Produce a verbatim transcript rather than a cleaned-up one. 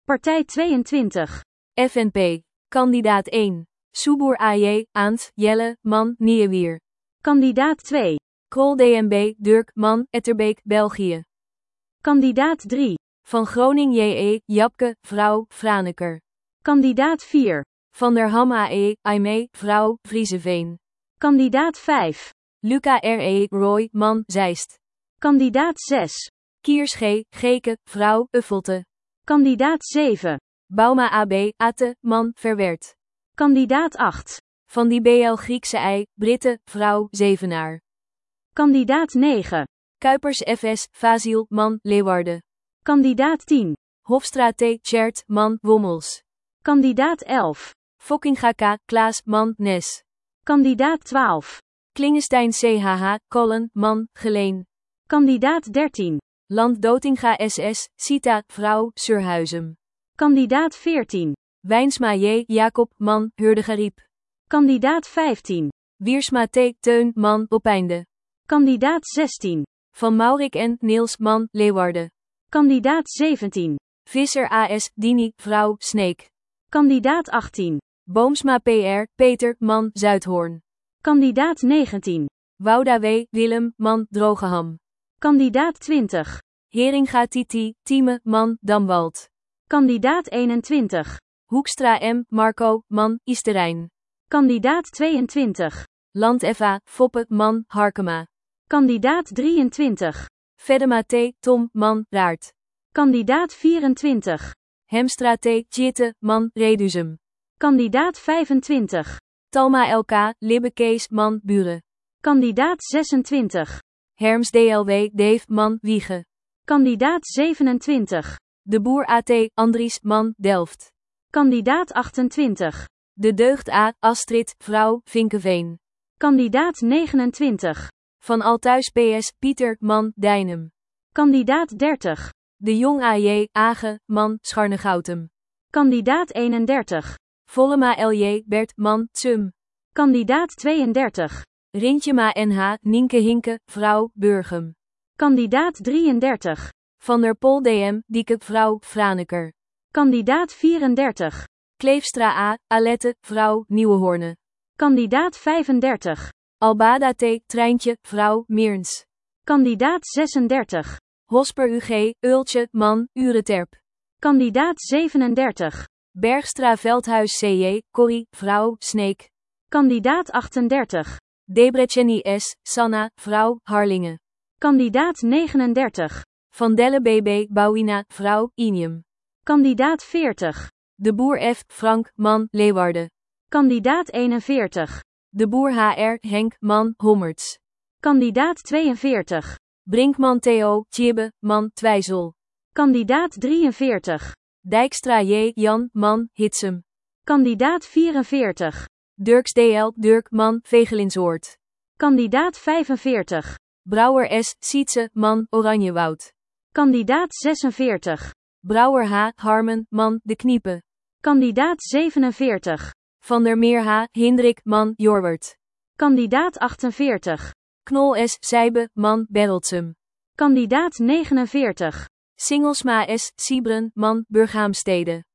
Partij tweeëntwintig. F N P. Kandidaat één. Subur A J, Aant, Jelle, Man, Nieuwewier. Kandidaat twee. Krol D M B, Dirk, Man, Etterbeek, België. Kandidaat drie. Van Groning J E, Japke, vrouw, Franeker. Kandidaat vier. Van der Ham A E, Aimee, vrouw, Vriezeveen. Kandidaat vijf. Luca R E, Roy, Man, Zeist. Kandidaat zes. Kiers G, Geke, vrouw, Uffelte. Kandidaat zeven. Bauma A B, Atte, Man, Verwerd. Kandidaat acht. Van die B L Griekse I, Britte, vrouw, Zevenaar. Kandidaat negen. Kuipers F S, Vaziel, Man, Leeuwarden. Kandidaat tien. Hofstra T, Tjert, Man, Wommels. Kandidaat elf. Fokkinga K, Klaas, Man, Nes. Kandidaat twaalf. Klingenstein C H H, Collen, Man, Geleen. Kandidaat dertien. Land Dotinga S S, Sita, vrouw, Surhuizem. Kandidaat veertien. Wijnsma J, Jacob, Man, Hurdegariep. Kandidaat vijftien. Wiersma T, Teun, Man, Opeinde. Kandidaat zestien. Van Maurik N, Niels, Man, Leeuwarden. Kandidaat zeventien. Visser A S, Dini, vrouw, Sneek. Kandidaat achttien. Boomsma P R, Peter, Man, Zuidhoorn. Kandidaat negentien. Wouda W, Willem, Man, Drogeham. Kandidaat twintig. Heringa Titi, Tieme, Man, Damwald. Kandidaat eenentwintig. Hoekstra M, Marco, Man, Isterijn. Kandidaat tweeëntwintig. Land F A, Foppe, Man, Harkema. Kandidaat drieëntwintig. Veddema T, Tom, Man, Raart. Kandidaat vierentwintig. Hemstra T, Tjitte, Man, Reduzum. Kandidaat vijfentwintig. Talma L K, Libbe Kees, Man, Buren. Kandidaat zesentwintig. Herms D L W, Dave, Man, Wiegen. Kandidaat zevenentwintig. De Boer A T, Andries, Man, Delft. Kandidaat achtentwintig. De Deugd A, Astrid, vrouw, Vinkeveen. Kandidaat negenentwintig. Van Althuis P S, Pieter, Man, Dijnem. Kandidaat dertig. De Jong A J, Age, Man, Scharnegoutem. Kandidaat eenendertig. Vollema L J, Bert, Man, Tsum. Kandidaat tweeëndertig. Rintjema N H, Nienke Hinke, vrouw, Burgum. Kandidaat drieëndertig. Van der Pol D M, Dieke, vrouw, Franeker. Kandidaat vierendertig. Kleefstra A, Alette, vrouw, Nieuwehoorne. Kandidaat vijfendertig. Albada T, Treintje, vrouw, Meerns. Kandidaat zesendertig. Hosper U G, Ultje, Man, Ureterp. Kandidaat zevenendertig. Bergstra Veldhuis C J, Corrie, vrouw, Sneek. Kandidaat achtendertig. Debreceni S, Sanna, vrouw, Harlingen. Kandidaat negenendertig. Van Delle B B, Bouwina, vrouw, Inium. Kandidaat veertig. De Boer F, Frank, Man, Leeuwarden. Kandidaat eenenveertig. De Boer H R, Henk, Man, Hommerts. Kandidaat tweeënveertig. Brinkman Theo, Tjibbe, Man, Twijzel. Kandidaat drieënveertig. Dijkstra J, Jan, Man, Hitsem. Kandidaat vierenveertig. Dirks D L, Dirk, Man, Vegelinsoord. Kandidaat vijfenveertig. Brouwer S, Sietse, Man, Oranjewoud. Kandidaat zesenveertig. Brouwer H, Harmen, Man, De Kniepen. Kandidaat zevenenveertig. Van der Meer H, Hindrik, Man, Jorwert. Kandidaat achtenveertig. Knol S, Zijbe, Man, Berreltsum. Kandidaat negenenveertig. Singelsma S, Siebren, Man, Burghaamstede.